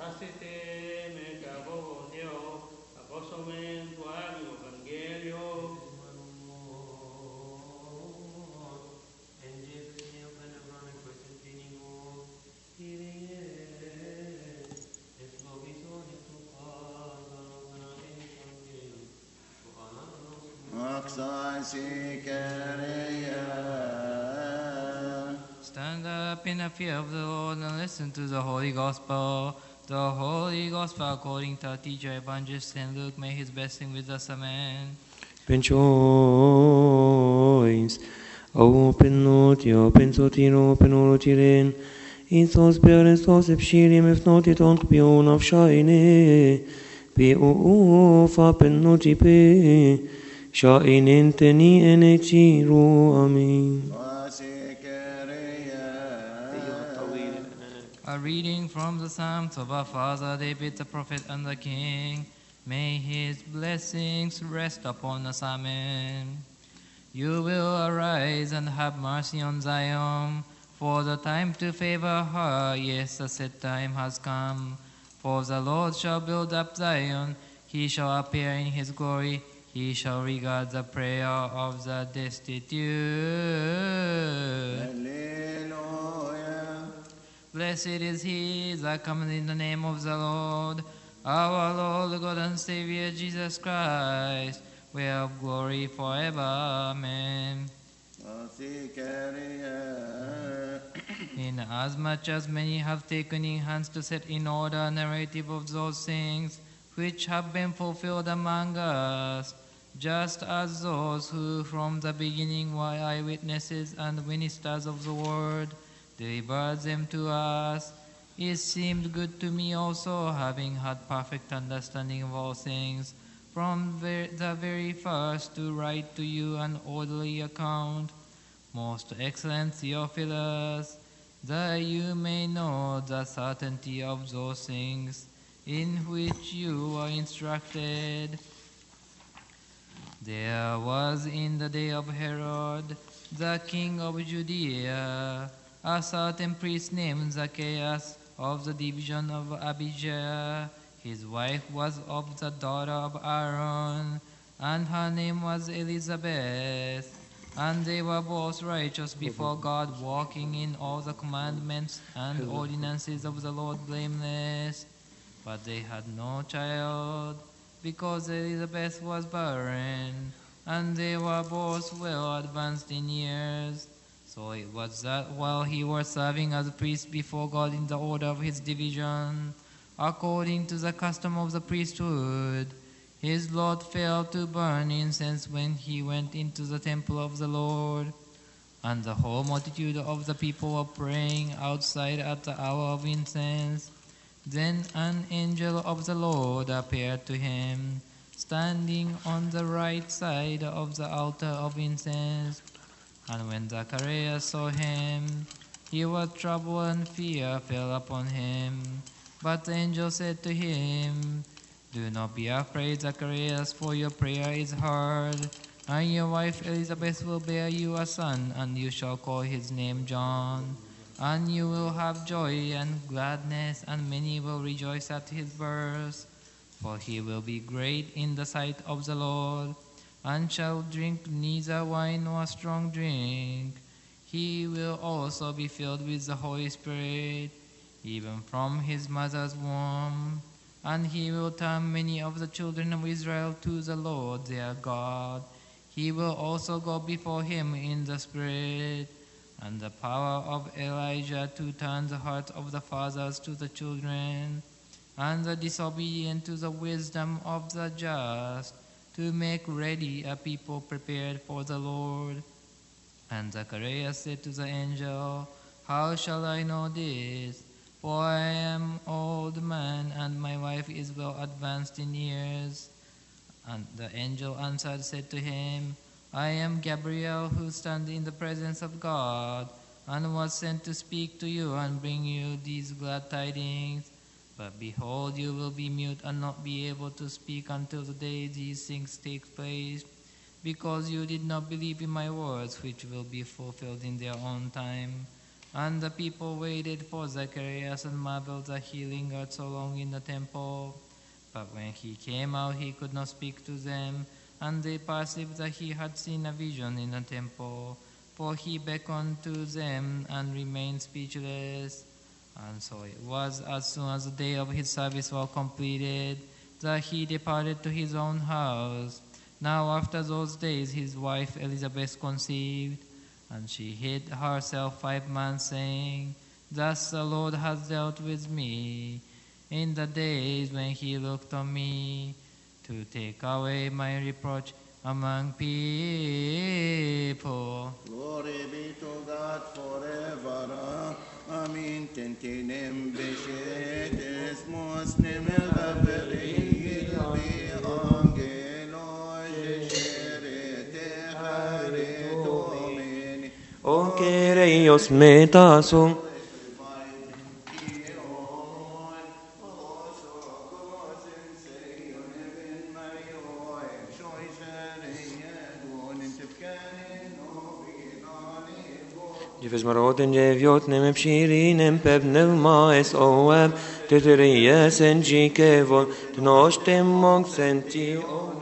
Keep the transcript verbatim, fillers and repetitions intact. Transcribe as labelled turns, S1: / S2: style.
S1: Stand up in the fear of the Lord and listen to the Holy Gospel. The Holy Gospel according to our teacher Evangelist Saint Luke. May his blessing with us. Amen.
S2: Penchois, open noti, open sotin, open orotiren, in sos beres sos epshirim, if not it on pion of shine, pe o fa penoti pe, shine teni enechiru, amen.
S1: A reading from the Psalms of our father David the prophet and the king. May his blessings rest upon us. Amen. You will arise and have mercy on Zion, for the time to favor her, yes, the set time has come. For the Lord shall build up Zion, he shall appear in his glory, he shall regard the prayer of the destitute.
S3: Alleluia.
S1: Blessed is he that cometh in the name of the Lord. Our Lord, God and Savior, Jesus Christ, we have glory forever. Amen. Inasmuch as many have taken in hands to set in order a narrative of those things which have been fulfilled among us, just as those who from the beginning were eyewitnesses and ministers of the word delivered them to us, it seemed good to me also, having had perfect understanding of all things, from the very first to write to you an orderly account, most excellent Theophilus, that you may know the certainty of those things in which you are instructed. There was in the day of Herod, the king of Judea, a certain priest named Zacchaeus of the division of Abijah. His wife was of the daughter of Aaron, and her name was Elizabeth. And they were both righteous before God, walking in all the commandments and ordinances of the Lord blameless. But they had no child, because Elizabeth was barren, and they were both well advanced in years. So it was that while he was serving as a priest before God in the order of his division, according to the custom of the priesthood, his lot fell to burn incense when he went into the temple of the Lord. And the whole multitude of the people were praying outside at the hour of incense. Then an angel of the Lord appeared to him, standing on the right side of the altar of incense. And when Zacharias saw him, he was troubled, and fear fell upon him. But the angel said to him, Do not be afraid, Zacharias, for your prayer is heard, and your wife Elizabeth will bear you a son, and you shall call his name John. And you will have joy and gladness, and many will rejoice at his birth. For he will be great in the sight of the Lord, and shall drink neither wine nor strong drink. He will also be filled with the Holy Spirit, even from his mother's womb. And he will turn many of the children of Israel to the Lord their God. He will also go before him in the Spirit and the power of Elijah, to turn the heart of the fathers to the children, and the disobedient to the wisdom of the just, to make ready a people prepared for the Lord. And Zacharias said to the angel, How shall I know this? For I am old man, and my wife is well advanced in years. And the angel answered, said to him, I am Gabriel, who stand in the presence of God, and was sent to speak to you and bring you these glad tidings. But behold, you will be mute and not be able to speak until the day these things take place, because you did not believe in my words, which will be fulfilled in their own time. And the people waited for Zacharias and marveled that he lingered so long in the temple. But when he came out, he could not speak to them, and they perceived that he had seen a vision in the temple. For he beckoned to them and remained speechless. And so it was, as soon as the day of his service was completed, that he departed to his own house. Now after those days his wife Elizabeth conceived, and she hid herself five months, saying, Thus the Lord has dealt with me in the days when he looked on me, to take away my reproach among people.
S3: Glory be to God forever. Amin. Tentinem beshetes muslim el-gabri bi angelos sherete haretomini.
S2: O Kyrios metasum. Jefes maroten jeviot nem pshirinem pevnelma es oab teterias en jikevon tnostem mong senti o